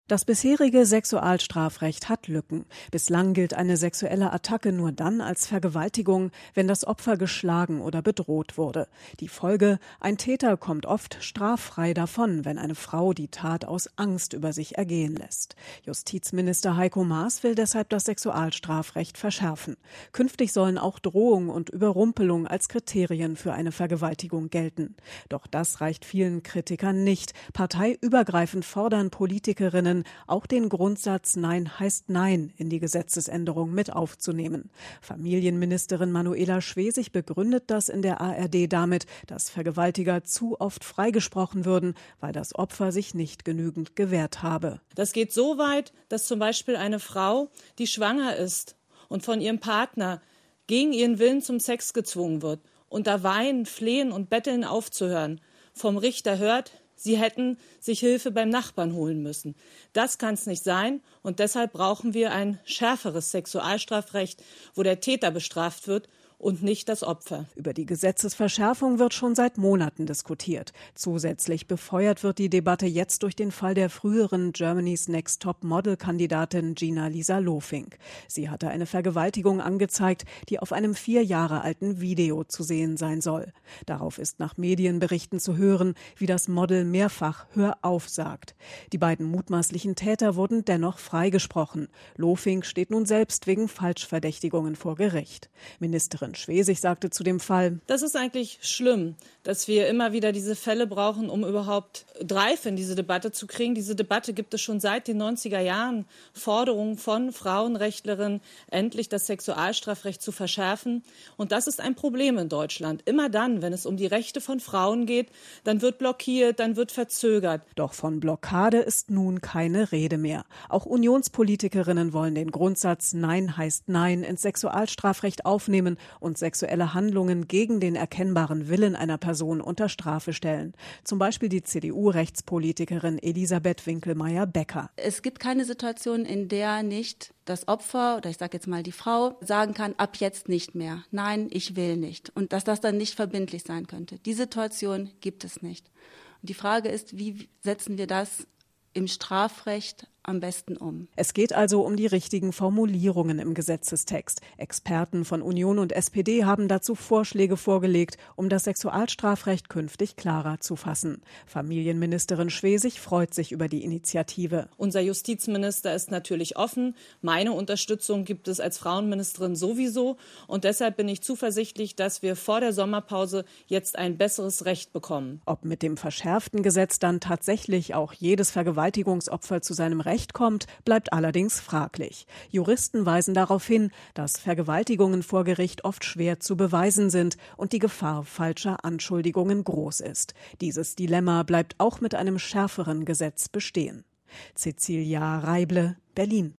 Das bisherige Sexualstrafrecht hat Lücken. Bislang gilt eine sexuelle Attacke nur dann als Vergewaltigung, wenn das Opfer geschlagen oder bedroht wurde. Die Folge: ein Täter kommt oft straffrei davon, wenn eine Frau die Tat aus Angst über sich ergehen lässt. Justizminister Heiko Maas will deshalb das Sexualstrafrecht verschärfen. Künftig sollen auch Drohung und Überrumpelung als Kriterien für eine Vergewaltigung gelten. Doch das reicht vielen Kritikern nicht. Parteiübergreifend fordern Politikerinnen, auch den Grundsatz Nein heißt Nein in die Gesetzesänderung mit aufzunehmen. Familienministerin Manuela Schwesig begründet das in der ARD damit, dass Vergewaltiger zu oft freigesprochen würden, weil das Opfer sich nicht genügend gewehrt habe. Das geht so weit, dass zum Beispiel eine Frau, die schwanger ist und von ihrem Partner gegen ihren Willen zum Sex gezwungen wird, unter Weinen, Flehen und Betteln aufzuhören, vom Richter hört, sie hätten sich Hilfe beim Nachbarn holen müssen. Das kann es nicht sein, und deshalb brauchen wir ein schärferes Sexualstrafrecht, wo der Täter bestraft wird und nicht das Opfer. Über die Gesetzesverschärfung wird schon seit Monaten diskutiert. Zusätzlich befeuert wird die Debatte jetzt durch den Fall der früheren Germany's Next Top Model-Kandidatin Gina-Lisa Lofink. Sie hatte eine Vergewaltigung angezeigt, die auf einem 4 Jahre alten Video zu sehen sein soll. Darauf ist nach Medienberichten zu hören, wie das Model mehrfach Hör auf sagt. Die beiden mutmaßlichen Täter wurden dennoch freigesprochen. Lofink steht nun selbst wegen Falschverdächtigungen vor Gericht. Ministerin Schwesig sagte zu dem Fall: Das ist eigentlich schlimm, dass wir immer wieder diese Fälle brauchen, um überhaupt Drive in diese Debatte zu kriegen. Diese Debatte gibt es schon seit den 90er Jahren. Forderungen von Frauenrechtlerinnen, endlich das Sexualstrafrecht zu verschärfen. Und das ist ein Problem in Deutschland. Immer dann, wenn es um die Rechte von Frauen geht, dann wird blockiert, dann wird verzögert. Doch von Blockade ist nun keine Rede mehr. Auch Unionspolitikerinnen wollen den Grundsatz Nein heißt Nein ins Sexualstrafrecht aufnehmen und sexuelle Handlungen gegen den erkennbaren Willen einer Person unter Strafe stellen. Zum Beispiel die CDU-Rechtspolitikerin Elisabeth Winkelmeier-Becker. Es gibt keine Situation, in der nicht das Opfer, oder ich sage jetzt mal die Frau, sagen kann, ab jetzt nicht mehr. Nein, ich will nicht. Und dass das dann nicht verbindlich sein könnte. Die Situation gibt es nicht. Und die Frage ist, wie setzen wir das im Strafrecht am besten um? Es geht also um die richtigen Formulierungen im Gesetzestext. Experten von Union und SPD haben dazu Vorschläge vorgelegt, um das Sexualstrafrecht künftig klarer zu fassen. Familienministerin Schwesig freut sich über die Initiative. Unser Justizminister ist natürlich offen. Meine Unterstützung gibt es als Frauenministerin sowieso. Und deshalb bin ich zuversichtlich, dass wir vor der Sommerpause jetzt ein besseres Recht bekommen. Ob mit dem verschärften Gesetz dann tatsächlich auch jedes Vergewaltigungsopfer zu seinem Recht kommt, bleibt allerdings fraglich. Juristen weisen darauf hin, dass Vergewaltigungen vor Gericht oft schwer zu beweisen sind und die Gefahr falscher Anschuldigungen groß ist. Dieses Dilemma bleibt auch mit einem schärferen Gesetz bestehen. Cecilia Reible, Berlin.